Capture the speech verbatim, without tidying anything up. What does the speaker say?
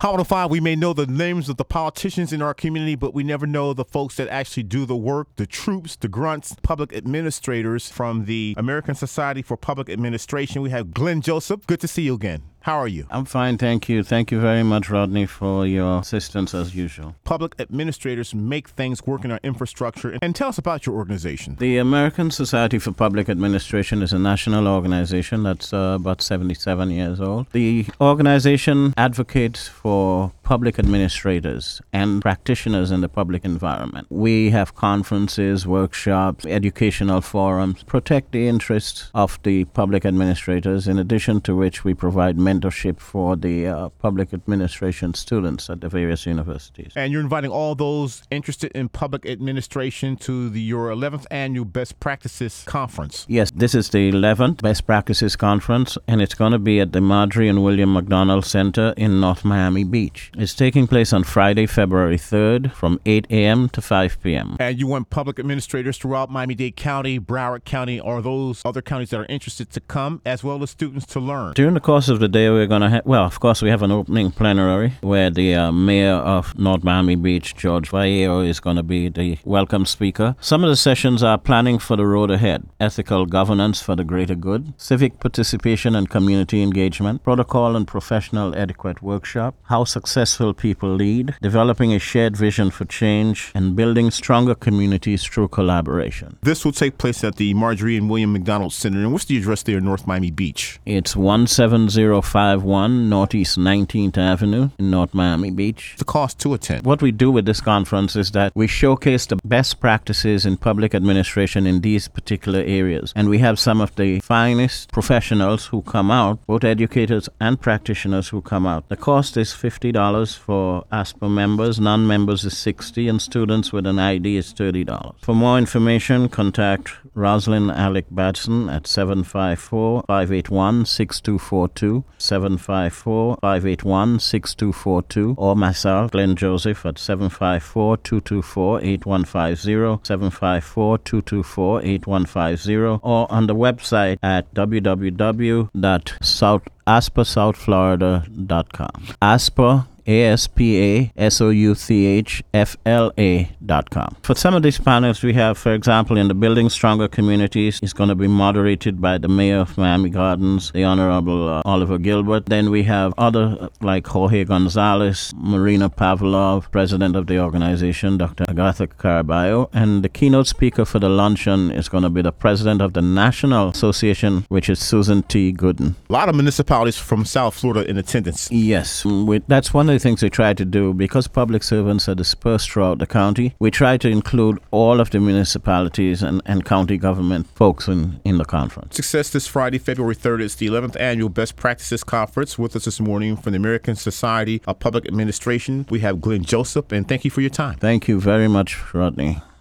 Hot one oh five, we may know the names of the politicians in our community, but we never know the folks that actually do the work, the troops, the grunts, public administrators from the American Society for Public Administration. We have Glenn Joseph. Good to see you again. How are you? I'm fine, thank you. Thank you very much, Rodney, for your assistance as usual. Public administrators make things work in our infrastructure. And tell us about your organization. The American Society for Public Administration is a national organization that's uh, about seventy-seven years old. The organization advocates for public administrators and practitioners in the public environment. We have conferences, workshops, educational forums, protect the interests of the public administrators, in addition to which we provide mentorship for the uh, public administration students at the various universities. And you're inviting all those interested in public administration to the, your eleventh annual Best Practices Conference. Yes, this is the eleventh Best Practices Conference, and it's going to be at the Marjorie and William McDonald Center in North Miami Beach. It's taking place on Friday, February third from eight a.m. to five p.m. And you want public administrators throughout Miami-Dade County, Broward County, or those other counties that are interested to come, as well as students to learn. During the course of the day, we're going to have, well, of course, we have an opening plenary where the uh, mayor of North Miami Beach, George Vallejo, is going to be the welcome speaker. Some of the sessions are planning for the road ahead, ethical governance for the greater good, civic participation and community engagement, protocol and professional etiquette workshop, how successful people lead, developing a shared vision for change, and building stronger communities through collaboration. This will take place at the Marjorie and William McDonald Center. And what's the address there in North Miami Beach? It's one seven zero five one Northeast nineteenth Avenue in North Miami Beach. The cost to attend. What we do with this conference is that we showcase the best practices in public administration in these particular areas. And we have some of the finest professionals who come out, both educators and practitioners who come out. The cost is fifty dollars for ASPA members, non-members is sixty dollars, and students with an I D is thirty dollars. For more information, contact Rosalind Alec Batson at seven five four, five eight one, six two four two, seven five four, five eight one, six two four two, or myself, Glenn Joseph, at seven five four, two two four, eight one five zero, seven five four, two two four, eight one five zero, or on the website at w w w dot aspa south florida dot com. ASPA, A S P A S O U C H F L A dot com. For some of these panels, we have, for example, in the Building Stronger Communities, it's going to be moderated by the Mayor of Miami Gardens, the Honorable uh, Oliver Gilbert. Then we have other uh, like Jorge Gonzalez, Marina Pavlov, President of the organization, Doctor Agatha Caraballo. And the keynote speaker for the luncheon is going to be the President of the National Association, which is Susan T. Gooden. A lot of municipalities from South Florida in attendance. Yes, we, that's one of the things we try to do. Because public servants are dispersed throughout the county, we try to include all of the municipalities and, and county government folks in, in the conference. Success this Friday, February third, is the eleventh annual Best Practices Conference. With us this morning from the American Society of Public Administration, we have Glenn Joseph, and thank you for your time. Thank you very much, Rodney.